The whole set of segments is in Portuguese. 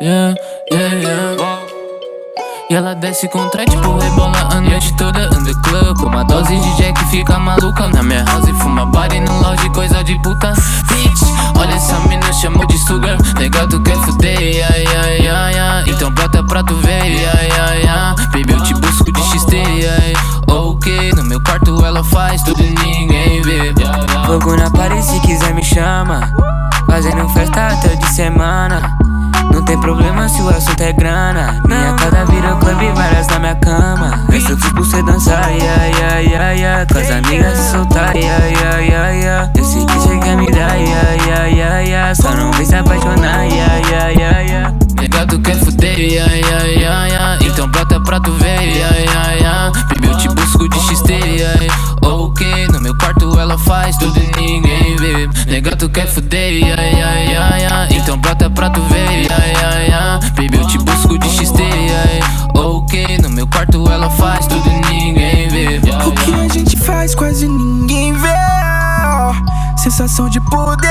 Yeah, yeah, yeah. E ela desce com trás, tipo rebola a noite toda. Anda club com uma dose de Jack, fica maluca. Na minha house fuma body no lounge, coisa de puta. Bitch, olha essa mina, chamou de sugar. Legal, tu quer fuder, yeah, yeah, yeah, yeah. Então bota pra tu ver, yeah, yeah, yeah. Baby, eu te busco de XT, yeah. Ok, no meu quarto ela faz tudo e ninguém vê. Fogo na parede, se quiser me chama. Fazendo festa até de semana. Não tem problema se o assunto é grana. Minha casa vira clube, várias na minha cama. Essa eu fiz por cê dançar, yeah, yeah, yeah, yeah. Com as amigas se soltar, yeah, yeah, yeah, yeah. Eu sei que cê quer me dar, yeah, yeah, yeah, yeah. Só não vem se apaixonar, yeah, yeah, yeah, yeah. Legal, tu quer fuder, yeah, yeah, yeah, yeah. Então bota pra tu ver, yeah, yeah, yeah. Baby, eu te busco de XT, yeah. Ok, no meu quarto ela faz tudo e ninguém vê. Legal, tu quer fuder, yeah, yeah, yeah, yeah. Então bota pra tu ver, yeah, yeah, yeah. Baby, eu te busco de XT, yeah. Ok, no meu quarto ela faz tudo e ninguém vê. O que a gente faz quase ninguém vê. Sensação de poder.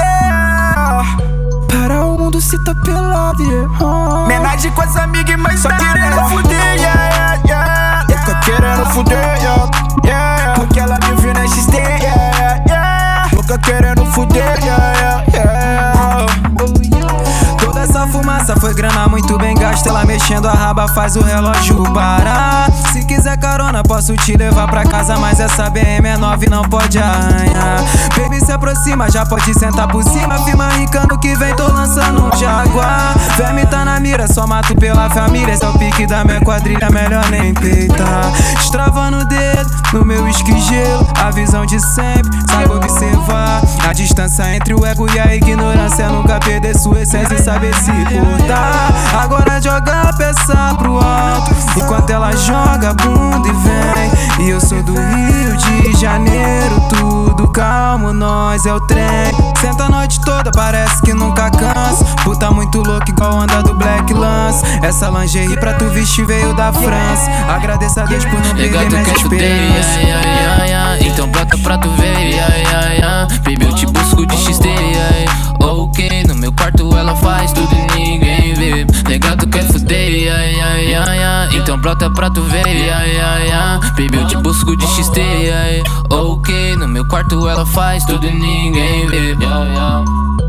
Para o mundo se tá pelado, yeah. Menagem com as amigas, mas só querendo fuder, yeah, yeah, yeah. Fica querendo fuder, yeah, yeah. Porque ela me viu na XT, yeah, yeah. Fica querendo fuder, yeah, yeah, yeah. Toda essa fumaça foi grana muito bem gasta. Ela mexendo a raba faz o relógio parar. Se quiser carona posso te levar pra casa, mas essa BM é 9 não pode arranhar. Baby, se aproxima, já pode sentar por cima. Firma ricando que vem, tô lançando um Jaguar. Verme tá na mira, só mato pela família. Esse é o pique da minha quadrilha, melhor nem peitar. Estravando o dedo no meu esquigelo. A visão de sempre, sabe observar. A distância entre o ego e a ignorância. Nunca perder sua essência e saber se portar. Agora joga a peça pro alto, enquanto ela joga a bunda e vem. E eu sou do Rio de Janeiro, tudo calmo, nós é o trem. Senta a noite toda, parece que nunca cansa. Puta muito louca igual anda do Black Lance. Essa lingerie pra tu vestir veio da França. Agradeça a Deus por não perder minhas esperanças. Yeah, yeah, yeah. Então bota pra tu ver, yeah, yeah, yeah. Baby, eu te busco de XT, yeah. Ok, no meu quarto ela faz tudo e ninguém vê. Legal, tu quer fuder, yeah, yeah, yeah, yeah. Então brota pra tu ver, yeah, yeah, yeah. Baby, eu te busco de XT, yeah. Ok, no meu quarto ela faz tudo e ninguém vê, yeah, yeah.